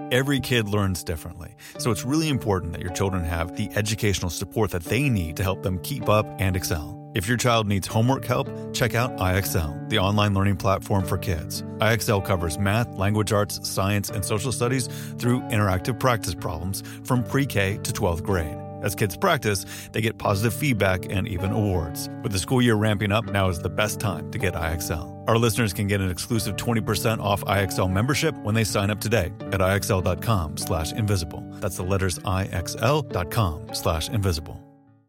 Every kid learns differently, so it's really important that your children have the educational support that they need to help them keep up and excel. If your child needs homework help, check out IXL, the online learning platform for kids. IXL covers math, language arts, science, and social studies through interactive practice problems from pre-K to 12th grade. As kids practice, they get positive feedback and even awards. With the school year ramping up, now is the best time to get IXL. Our listeners can get an exclusive 20% off IXL membership when they sign up today at IXL.com/invisible. That's the letters IXL.com/invisible.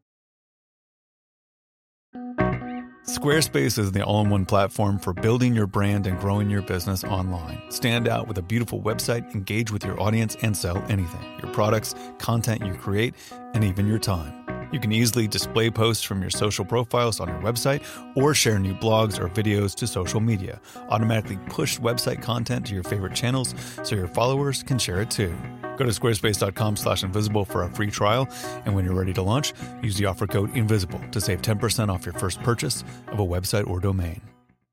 Squarespace is the all-in-one platform for building your brand and growing your business online. Stand out with a beautiful website, engage with your audience, and sell anything. Your products, content you create, and even your time. You can easily display posts from your social profiles on your website or share new blogs or videos to social media. Automatically push website content to your favorite channels so your followers can share it too. Go to squarespace.com/invisible for a free trial, and when you're ready to launch, use the offer code INVISIBLE to save 10% off your first purchase of a website or domain.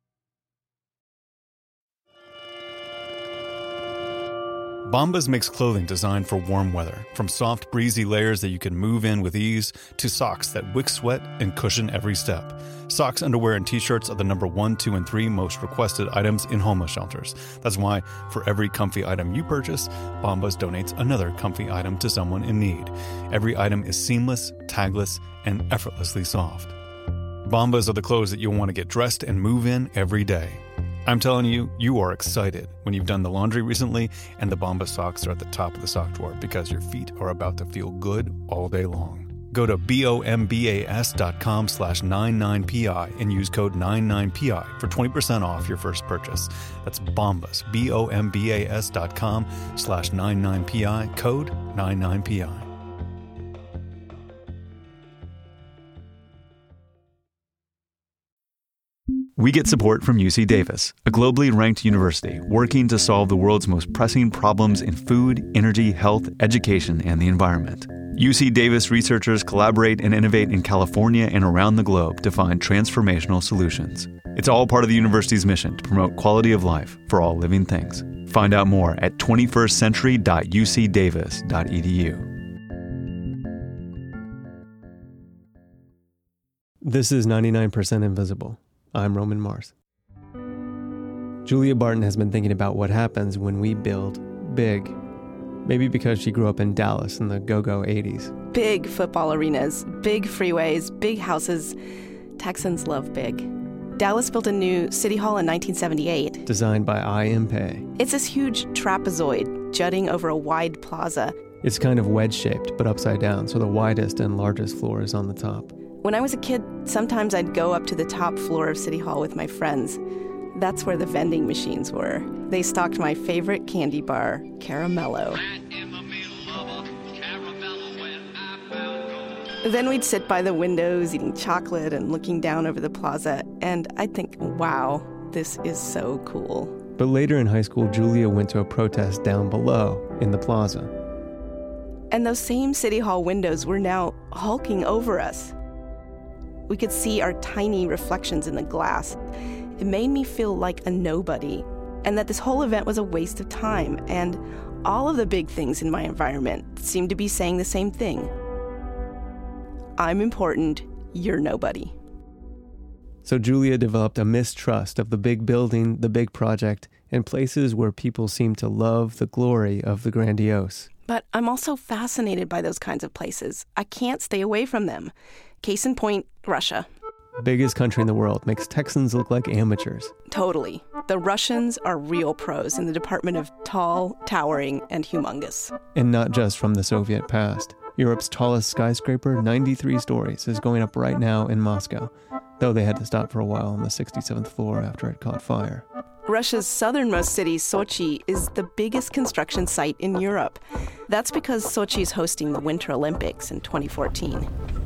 Bombas makes clothing designed for warm weather, from soft, breezy layers that you can move in with ease to socks that wick sweat and cushion every step. Socks, underwear, and t-shirts are the number 1, 2, and 3 most requested items in homeless shelters. That's why for every comfy item you purchase, Bombas donates another comfy item to someone in need. Every item is seamless, tagless, and effortlessly soft. Bombas are the clothes that you'll want to get dressed and move in every day. I'm telling you, you are excited when you've done the laundry recently and the Bombas socks are at the top of the sock drawer because your feet are about to feel good all day long. Go to bombas.com/99PI and use code 99PI for 20% off your first purchase. That's Bombas, bombas.com/99PI, code 99PI. We get support from UC Davis, a globally ranked university working to solve the world's most pressing problems in food, energy, health, education, and the environment. UC Davis researchers collaborate and innovate in California and around the globe to find transformational solutions. It's all part of the university's mission to promote quality of life for all living things. Find out more at 21stcentury.ucdavis.edu. This is 99% Invisible. I'm Roman Mars. Julia Barton has been thinking about what happens when we build big. Maybe because she grew up in Dallas in the go-go 80s. Big football arenas, big freeways, big houses. Texans love big. Dallas built a new city hall in 1978. Designed by I. M. Pei. It's this huge trapezoid jutting over a wide plaza. It's kind of wedge-shaped, but upside down, so the widest and largest floor is on the top. When I was a kid, sometimes I'd go up to the top floor of City Hall with my friends. That's where the vending machines were. They stocked my favorite candy bar, Caramello. Then we'd sit by the windows eating chocolate and looking down over the plaza, and I'd think, wow, this is so cool. But later in high school, Julia went to a protest down below in the plaza. And those same City Hall windows were now hulking over us. We could see our tiny reflections in the glass. It made me feel like a nobody, and that this whole event was a waste of time, and all of the big things in my environment seemed to be saying the same thing. I'm important, you're nobody. So Julia developed a mistrust of the big building, the big project, and places where people seem to love the glory of the grandiose. But I'm also fascinated by those kinds of places. I can't stay away from them. Case in point, Russia. Biggest country in the world, makes Texans look like amateurs. Totally. The Russians are real pros in the department of tall, towering, and humongous. And not just from the Soviet past. Europe's tallest skyscraper, 93 stories, is going up right now in Moscow, though they had to stop for a while on the 67th floor after it caught fire. Russia's southernmost city, Sochi, is the biggest construction site in Europe. That's because Sochi is hosting the Winter Olympics in 2014.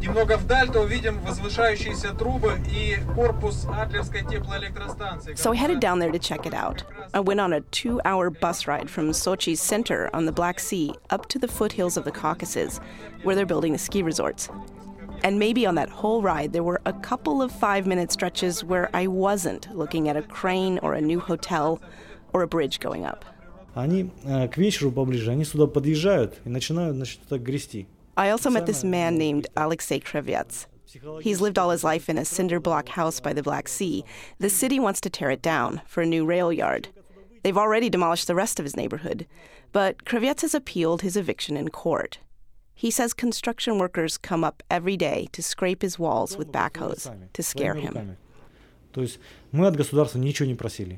So I headed down there to check it out. I went on a 2-hour bus ride from Sochi's center on the Black Sea up to the foothills of the Caucasus, where they're building the ski resorts. And maybe on that whole ride, there were a couple of 5-minute stretches where I wasn't looking at a crane or a new hotel or a bridge going up. Они к вечеру поближе, они сюда подъезжают и начинают, так грести. I also met this man named Alexei Kravets. He's lived all his life in a cinder block house by the Black Sea. The city wants to tear it down for a new rail yard. They've already demolished the rest of his neighborhood, but Kravets has appealed his eviction in court. He says construction workers come up every day to scrape his walls with backhoes to scare him. То есть мы от государства ничего не просили.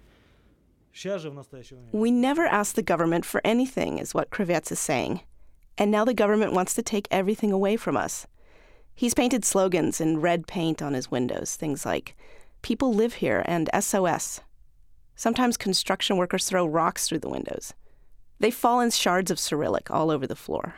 We never asked the government for anything, is what Kravets is saying. And now the government wants to take everything away from us. He's painted slogans in red paint on his windows, things like, "People live here" and "SOS." Sometimes construction workers throw rocks through the windows. They fall in shards of Cyrillic all over the floor.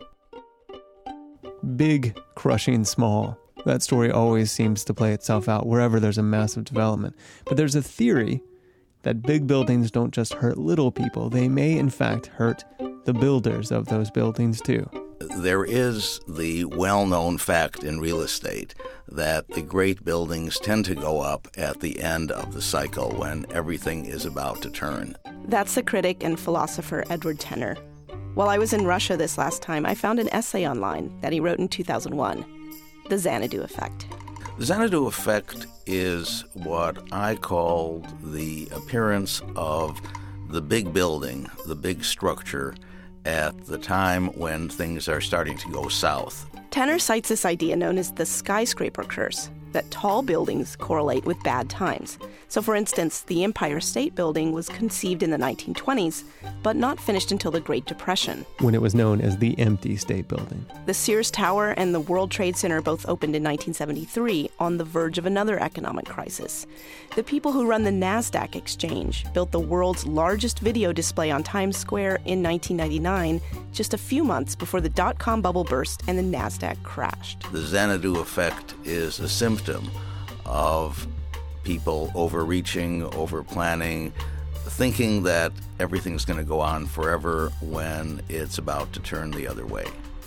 Big crushing small. That story always seems to play itself out wherever there's a massive development. But there's a theory that big buildings don't just hurt little people. They may, in fact, hurt the builders of those buildings, too. There is the well-known fact in real estate that the great buildings tend to go up at the end of the cycle when everything is about to turn. That's the critic and philosopher Edward Tenner. While I was in Russia this last time, I found an essay online that he wrote in 2001, The Xanadu Effect. The Xanadu effect is what I call the appearance of the big building, the big structure, at the time when things are starting to go south. Tenner cites this idea known as the skyscraper curse, that tall buildings correlate with bad times. So for instance, the Empire State Building was conceived in the 1920s, but not finished until the Great Depression, when it was known as the Empty State Building. The Sears Tower and the World Trade Center both opened in 1973 on the verge of another economic crisis. The people who run the NASDAQ exchange built the world's largest video display on Times Square in 1999, just a few months before the dot-com bubble burst and the NASDAQ crashed. The Xanadu effect is a symptom of people overreaching, overplanning, thinking that everything's going to go on forever when it's about to turn the other way.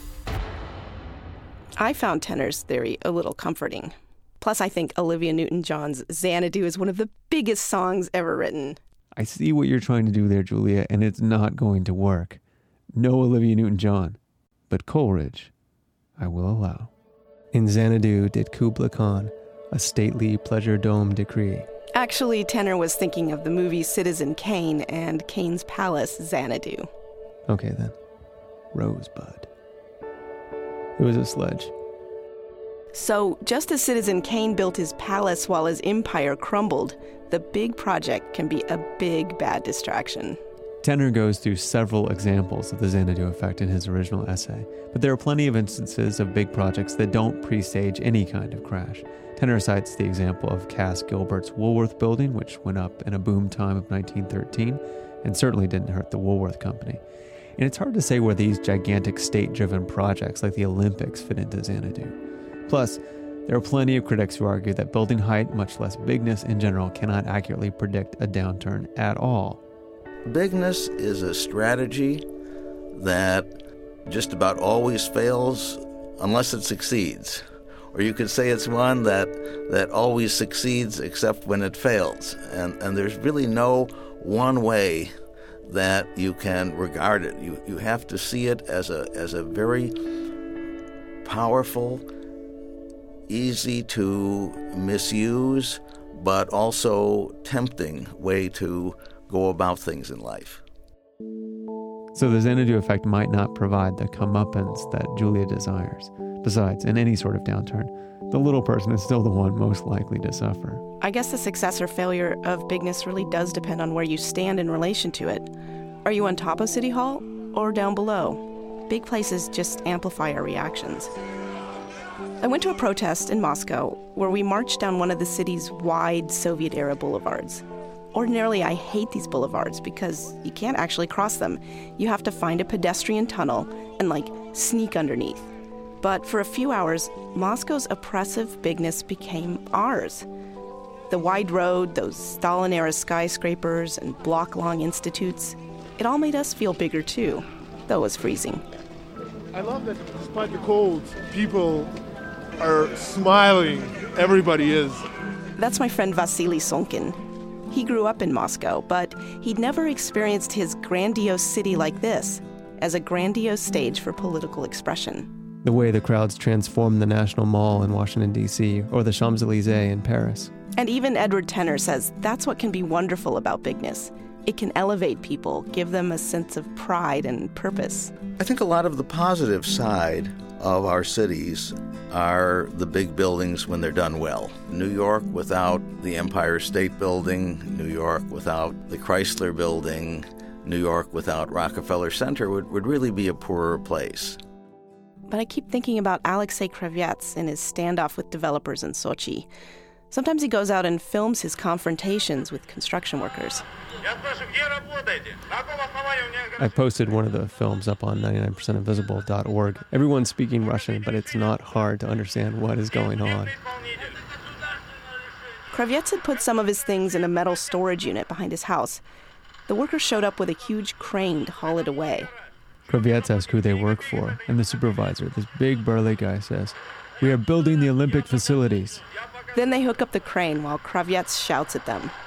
I found Tenner's theory a little comforting. Plus, I think Olivia Newton-John's Xanadu is one of the biggest songs ever written. I see what you're trying to do there, Julia, and it's not going to work. No Olivia Newton-John, but Coleridge, I will allow. In Xanadu did Kubla Khan a stately pleasure-dome decree. Actually, Tenner was thinking of the movie Citizen Kane and Kane's palace, Xanadu. Okay, then. Rosebud. It was a sledge. So, just as Citizen Kane built his palace while his empire crumbled, the big project can be a big bad distraction. Tenner goes through several examples of the Xanadu effect in his original essay, but there are plenty of instances of big projects that don't presage any kind of crash. Tenner cites the example of Cass Gilbert's Woolworth building, which went up in a boom time of 1913 and certainly didn't hurt the Woolworth Company. And it's hard to say where these gigantic state-driven projects like the Olympics fit into Xanadu. Plus, there are plenty of critics who argue that building height, much less bigness in general, cannot accurately predict a downturn at all. Bigness is a strategy that just about always fails unless it succeeds. Or you could say it's one that always succeeds except when it fails. And there's really no one way that you can regard it. You have to see it as a very powerful, easy to misuse, but also tempting way to go about things in life. So the Xanadu effect might not provide the comeuppance that Julia desires. Besides, in any sort of downturn, the little person is still the one most likely to suffer. I guess the success or failure of bigness really does depend on where you stand in relation to it. Are you on top of City Hall or down below? Big places just amplify our reactions. I went to a protest in Moscow where we marched down one of the city's wide Soviet-era boulevards. Ordinarily, I hate these boulevards because you can't actually cross them. You have to find a pedestrian tunnel and, sneak underneath. But for a few hours, Moscow's oppressive bigness became ours. The wide road, those Stalin-era skyscrapers and block-long institutes, it all made us feel bigger too, though it was freezing. I love that despite the cold, people are smiling. Everybody is. That's my friend Vasily Sonkin. He grew up in Moscow, but he'd never experienced his grandiose city like this, as a grandiose stage for political expression. The way the crowds transformed the National Mall in Washington, D.C., or the Champs-Élysées in Paris. And even Edward Tenner says that's what can be wonderful about bigness. It can elevate people, give them a sense of pride and purpose. I think a lot of the positive side of our cities are the big buildings when they're done well. New York without the Empire State Building, New York without the Chrysler Building, New York without Rockefeller Center would really be a poorer place. But I keep thinking about Alexei Kravets in his standoff with developers in Sochi. Sometimes he goes out and films his confrontations with construction workers. I posted one of the films up on 99percentinvisible.org. Everyone's speaking Russian, but it's not hard to understand what is going on. Kravets had put some of his things in a metal storage unit behind his house. The workers showed up with a huge crane to haul it away. Kravets asks who they work for, and the supervisor, this big burly guy, says, "We are building the Olympic facilities." Then they hook up the crane while Kravets shouts at them.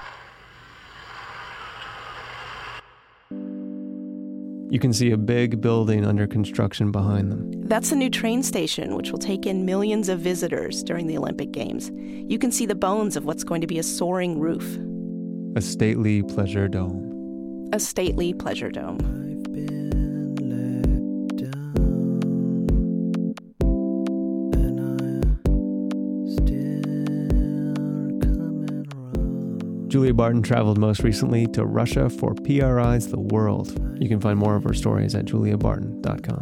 You can see a big building under construction behind them. That's the new train station, which will take in millions of visitors during the Olympic Games. You can see the bones of what's going to be a soaring roof. A stately pleasure dome. A stately pleasure dome. Julia Barton traveled most recently to Russia for PRI's The World. You can find more of her stories at juliabarton.com.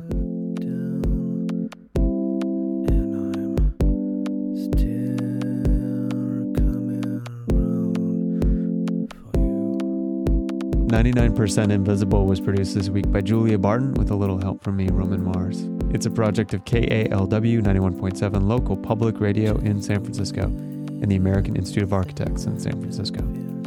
"99% Invisible" was produced this week by Julia Barton with a little help from me, Roman Mars. It's a project of KALW 91.7 local public radio in San Francisco and the American Institute of Architects in San Francisco.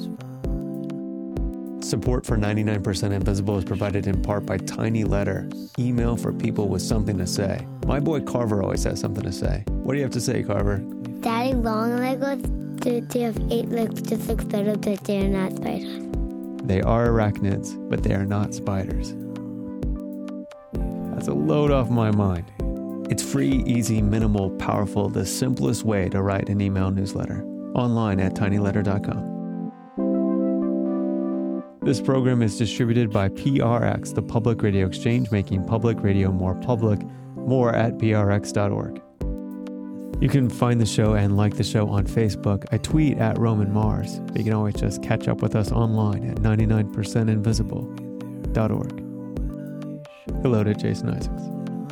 Support for 99% Invisible is provided in part by Tiny Letter, email for people with something to say. My boy Carver always has something to say. What do you have to say, Carver? Daddy, long Legos, they have 8 legs just like spiders, but they're not spiders. They are arachnids, but they are not spiders. That's a load off my mind. It's free, easy, minimal, powerful, the simplest way to write an email newsletter. Online at tinyletter.com. This program is distributed by PRX, the Public Radio Exchange, making public radio more public. More at prx.org. You can find the show and like the show on Facebook. I tweet at Roman Mars. You can always just catch up with us online at 99percentinvisible.org. Hello to Jason Isaacs.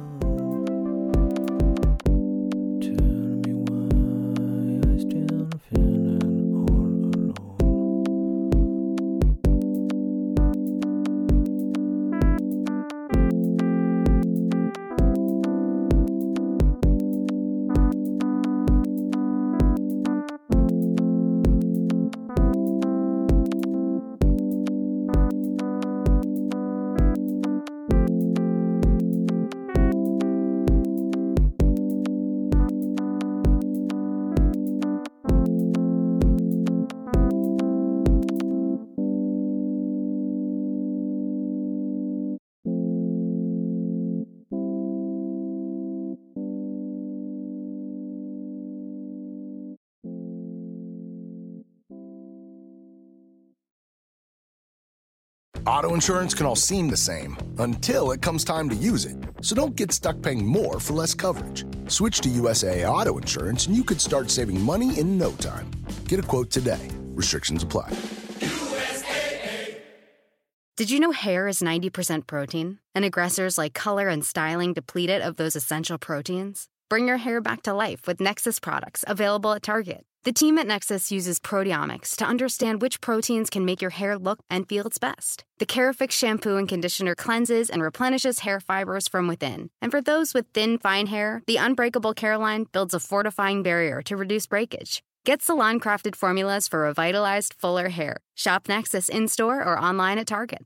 Auto insurance can all seem the same until it comes time to use it. So don't get stuck paying more for less coverage. Switch to USAA Auto Insurance and you could start saving money in no time. Get a quote today. Restrictions apply. USAA. Did you know hair is 90% protein? And aggressors like color and styling deplete it of those essential proteins? Bring your hair back to life with Nexus products available at Target. The team at Nexus uses proteomics to understand which proteins can make your hair look and feel its best. The Carafix shampoo and conditioner cleanses and replenishes hair fibers from within. And for those with thin, fine hair, the Unbreakable Caroline builds a fortifying barrier to reduce breakage. Get salon-crafted formulas for revitalized, fuller hair. Shop Nexus in-store or online at Target.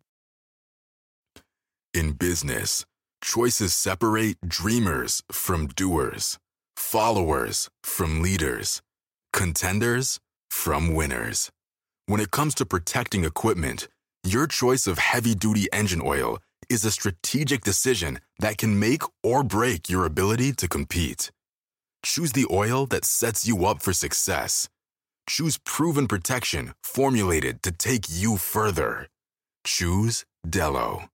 In business, choices separate dreamers from doers, followers from leaders, contenders from winners. When it comes to protecting equipment, your choice of heavy-duty engine oil is a strategic decision that can make or break your ability to compete. Choose the oil that sets you up for success. Choose proven protection formulated to take you further. Choose Dello.